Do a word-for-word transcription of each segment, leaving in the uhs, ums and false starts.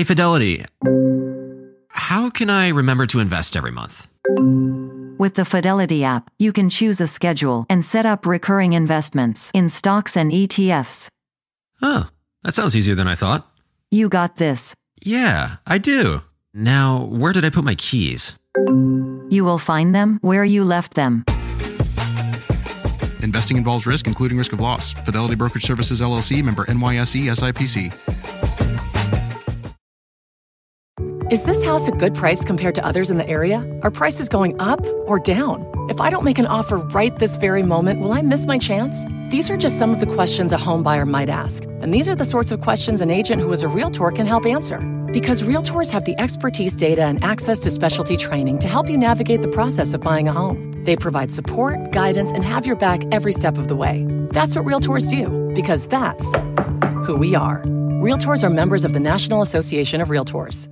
Hey, Fidelity. How can I remember to invest every month? With the Fidelity app, you can choose a schedule and set up recurring investments in stocks and E T Fs. Oh, that sounds easier than I thought. You got this. Yeah, I do. Now, where did I put my keys? You will find them where you left them. Investing involves risk, including risk of loss. Fidelity Brokerage Services, L L C, member N Y S E, S I P C. Is this house a good price compared to others in the area? Are prices going up or down? If I don't make an offer right this very moment, will I miss my chance? These are just some of the questions a home buyer might ask. And these are the sorts of questions an agent who is a Realtor can help answer. Because Realtors have the expertise, data, and access to specialty training to help you navigate the process of buying a home. They provide support, guidance, and have your back every step of the way. That's what Realtors do, because that's who we are. Realtors are members of the National Association of Realtors.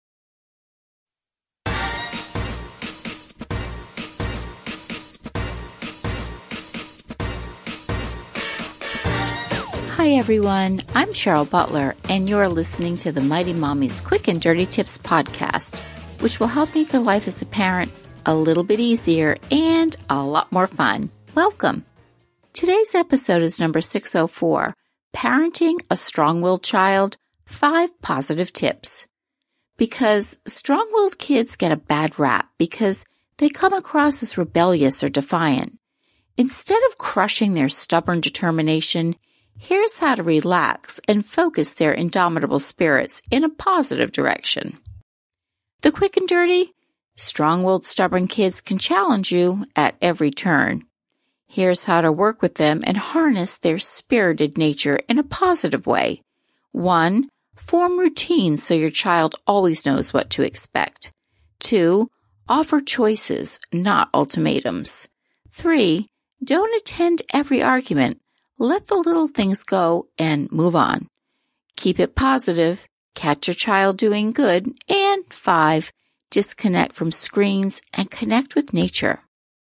Hi everyone, I'm Cheryl Butler, and you're listening to the Mighty Mommy's Quick and Dirty Tips podcast, which will help make your life as a parent a little bit easier and a lot more fun. Welcome. Today's episode is number six oh four, Parenting a Strong-Willed Child, Five Positive Tips. Because strong-willed kids get a bad rap because they come across as rebellious or defiant. Instead of crushing their stubborn determination, here's how to relax and focus their indomitable spirits in a positive direction. The quick and dirty, strong-willed, stubborn kids can challenge you at every turn. Here's how to work with them and harness their spirited nature in a positive way. One, form routines so your child always knows what to expect. Two, offer choices, not ultimatums. Three, don't attend every argument. Let the little things go and move on. Keep it positive, catch your child doing good, and five, disconnect from screens and connect with nature.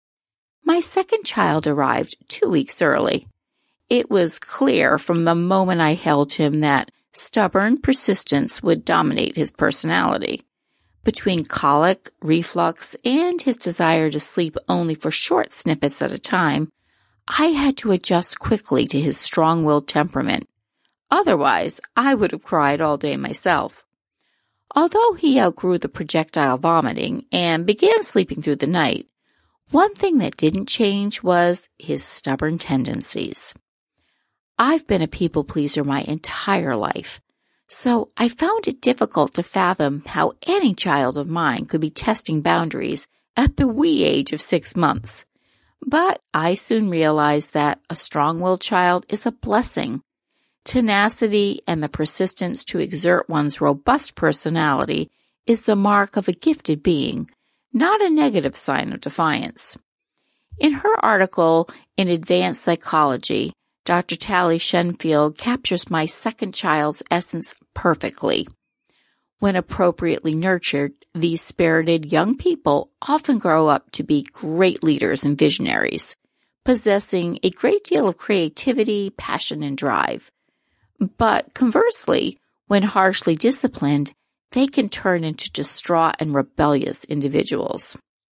My second child arrived two weeks early. It was clear from the moment I held him that stubborn persistence would dominate his personality. Between colic, reflux, and his desire to sleep only for short snippets at a time, I had to adjust quickly to his strong-willed temperament. Otherwise, I would have cried all day myself. Although he outgrew the projectile vomiting and began sleeping through the night, one thing that didn't change was his stubborn tendencies. I've been a people pleaser my entire life, so I found it difficult to fathom how any child of mine could be testing boundaries at the wee age of six months. But I soon realized that a strong-willed child is a blessing. Tenacity and the persistence to exert one's robust personality is the mark of a gifted being, not a negative sign of defiance. In her article in Advanced Psychology, Doctor Tally Shenfield captures my second child's essence perfectly. When appropriately nurtured, these spirited young people often grow up to be great leaders and visionaries, possessing a great deal of creativity, passion, and drive. But conversely, when harshly disciplined, they can turn into distraught and rebellious individuals.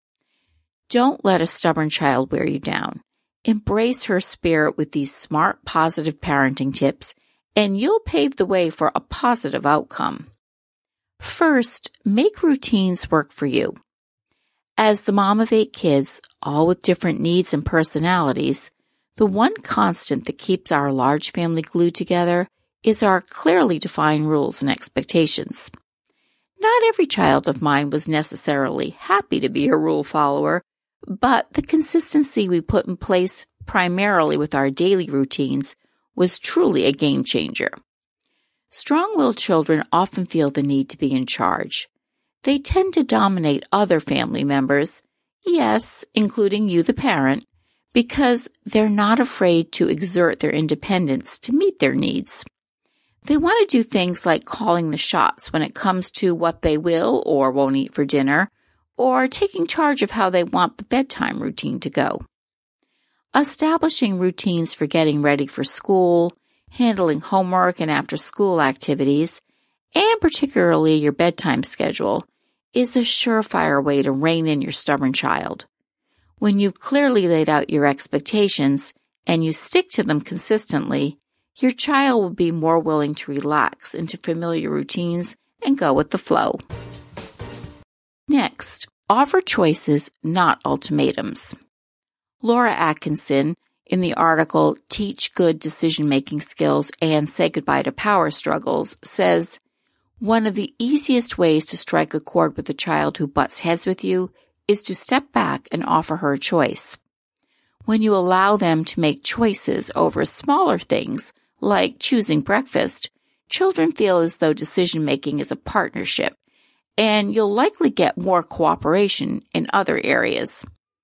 Don't let a stubborn child wear you down. Embrace her spirit with these smart, positive parenting tips, and you'll pave the way for a positive outcome. First, make routines work for you. As the mom of eight kids, all with different needs and personalities, the one constant that keeps our large family glued together is our clearly defined rules and expectations. Not every child of mine was necessarily happy to be a rule follower, but the consistency we put in place primarily with our daily routines was truly a game changer. Strong-willed children often feel the need to be in charge. They tend to dominate other family members, yes, including you, the parent, because they're not afraid to exert their independence to meet their needs. They want to do things like calling the shots when it comes to what they will or won't eat for dinner, or taking charge of how they want the bedtime routine to go. Establishing routines for getting ready for school, handling homework and after-school activities, and particularly your bedtime schedule, is a surefire way to rein in your stubborn child. When you've clearly laid out your expectations and you stick to them consistently, your child will be more willing to relax into familiar routines and go with the flow. Next, offer choices, not ultimatums. Laura Atkinson, in the article Teach Good Decision-Making Skills and Say Goodbye to Power Struggles, says, one of the easiest ways to strike a chord with a child who butts heads with you is to step back and offer her a choice. When you allow them to make choices over smaller things, like choosing breakfast, children feel as though decision-making is a partnership, and you'll likely get more cooperation in other areas.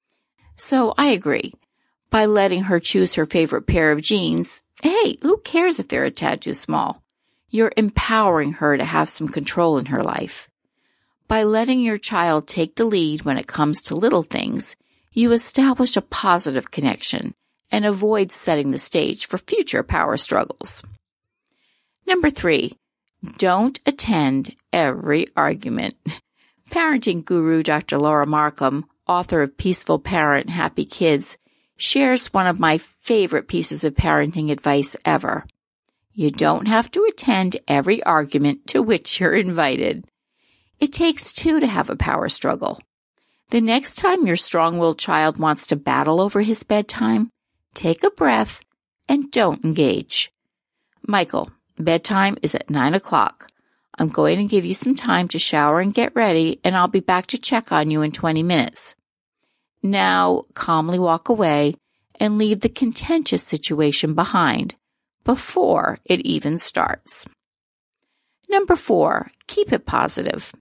So I agree. By letting her choose her favorite pair of jeans, hey, who cares if they're a tad too small? You're empowering her to have some control in her life. By letting your child take the lead when it comes to little things, you establish a positive connection and avoid setting the stage for future power struggles. Number three, don't attend every argument. Parenting guru Doctor Laura Markham, author of Peaceful Parent, Happy Kids, shares one of my favorite pieces of parenting advice ever. You don't have to attend every argument to which you're invited. It takes two to have a power struggle. The next time your strong-willed child wants to battle over his bedtime, take a breath and don't engage. Michael, bedtime is at nine o'clock. I'm going to give you some time to shower and get ready, and I'll be back to check on you in twenty minutes. Now, calmly walk away and leave the contentious situation behind before it even starts. Number four, keep it positive.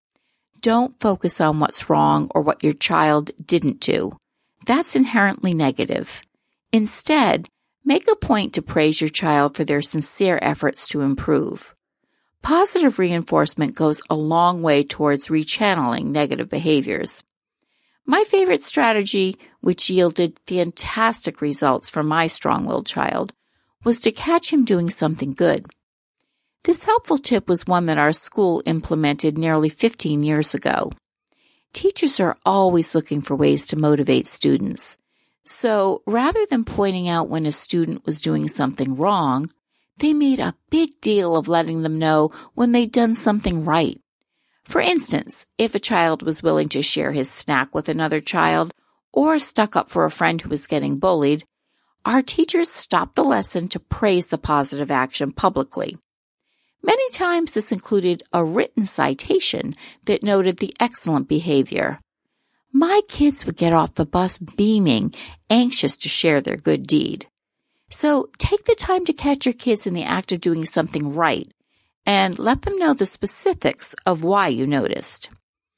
Don't focus on what's wrong or what your child didn't do. That's inherently negative. Instead, make a point to praise your child for their sincere efforts to improve. Positive reinforcement goes a long way towards rechanneling negative behaviors. My favorite strategy, which yielded fantastic results for my strong-willed child, was to catch him doing something good. This helpful tip was one that our school implemented nearly fifteen years ago. Teachers are always looking for ways to motivate students. So rather than pointing out when a student was doing something wrong, they made a big deal of letting them know when they'd done something right. For instance, if a child was willing to share his snack with another child or stuck up for a friend who was getting bullied, our teachers stopped the lesson to praise the positive action publicly. Many times this included a written citation that noted the excellent behavior. My kids would get off the bus beaming, anxious to share their good deed. So take the time to catch your kids in the act of doing something right and let them know the specifics of why you noticed.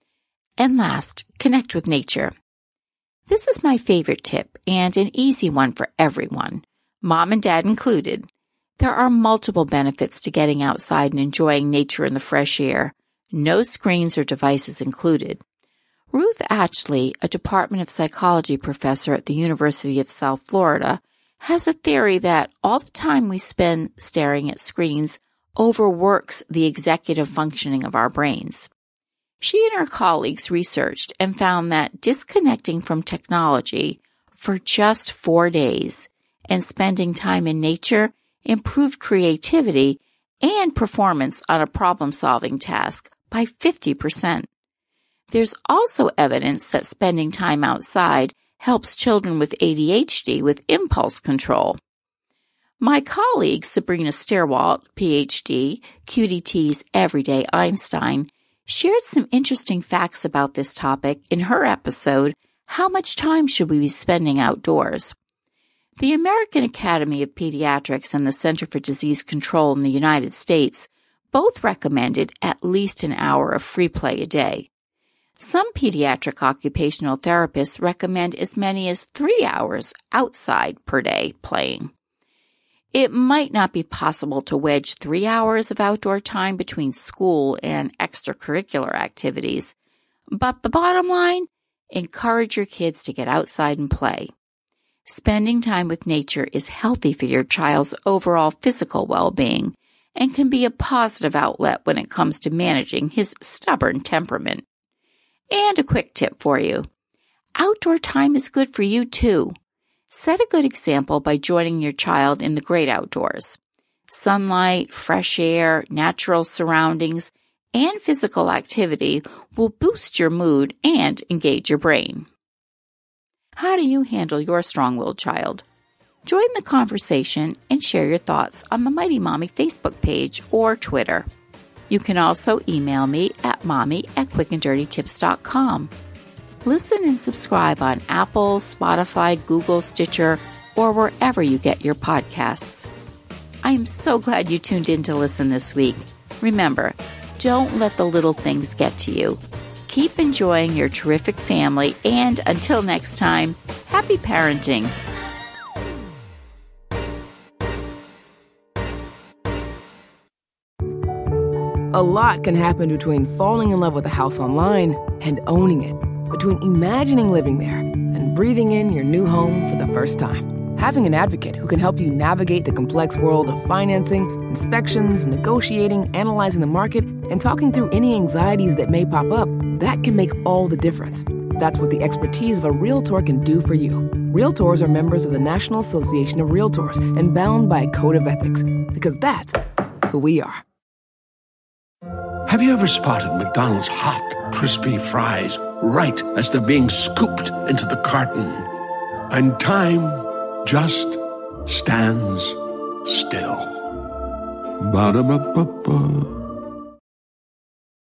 And last, connect with nature. This is my favorite tip and an easy one for everyone, mom and dad included. There are multiple benefits to getting outside and enjoying nature in the fresh air, no screens or devices included. Ruth Atchley, a Department of Psychology professor at the University of South Florida, has a theory that all the time we spend staring at screens overworks the executive functioning of our brains. She and her colleagues researched and found that disconnecting from technology for just four days and spending time in nature improved creativity and performance on a problem-solving task by fifty percent. There's also evidence that spending time outside helps children with A D H D with impulse control. My colleague Sabrina Stierwalt, P H D, Q D T's Everyday Einstein, shared some interesting facts about this topic in her episode, How Much Time Should We Be Spending Outdoors? The American Academy of Pediatrics and the Center for Disease Control in the United States both recommended at least an hour of free play a day. Some pediatric occupational therapists recommend as many as three hours outside per day playing. It might not be possible to wedge three hours of outdoor time between school and extracurricular activities, but the bottom line, encourage your kids to get outside and play. Spending time with nature is healthy for your child's overall physical well-being, and can be a positive outlet when it comes to managing his stubborn temperament. And a quick tip for you. Outdoor time is good for you too. Set a good example by joining your child in the great outdoors. Sunlight, fresh air, natural surroundings, and physical activity will boost your mood and engage your brain. How do you handle your strong-willed child? Join the conversation and share your thoughts on the Mighty Mommy Facebook page or Twitter. You can also email me at mommy at quick and dirty tips dot com. Listen and subscribe on Apple, Spotify, Google, Stitcher, or wherever you get your podcasts. I am so glad you tuned in to listen this week. Remember, don't let the little things get to you. Keep enjoying your terrific family, and until next time, happy parenting. A lot can happen between falling in love with a house online and owning it, between imagining living there and breathing in your new home for the first time. Having an advocate who can help you navigate the complex world of financing, inspections, negotiating, analyzing the market, and talking through any anxieties that may pop up, that can make all the difference. That's what the expertise of a Realtor can do for you. Realtors are members of the National Association of Realtors and bound by a code of ethics, because that's who we are. Have you ever spotted McDonald's hot, crispy fries right as they're being scooped into the carton? And time just stands still. Ba-da-ba-ba-ba.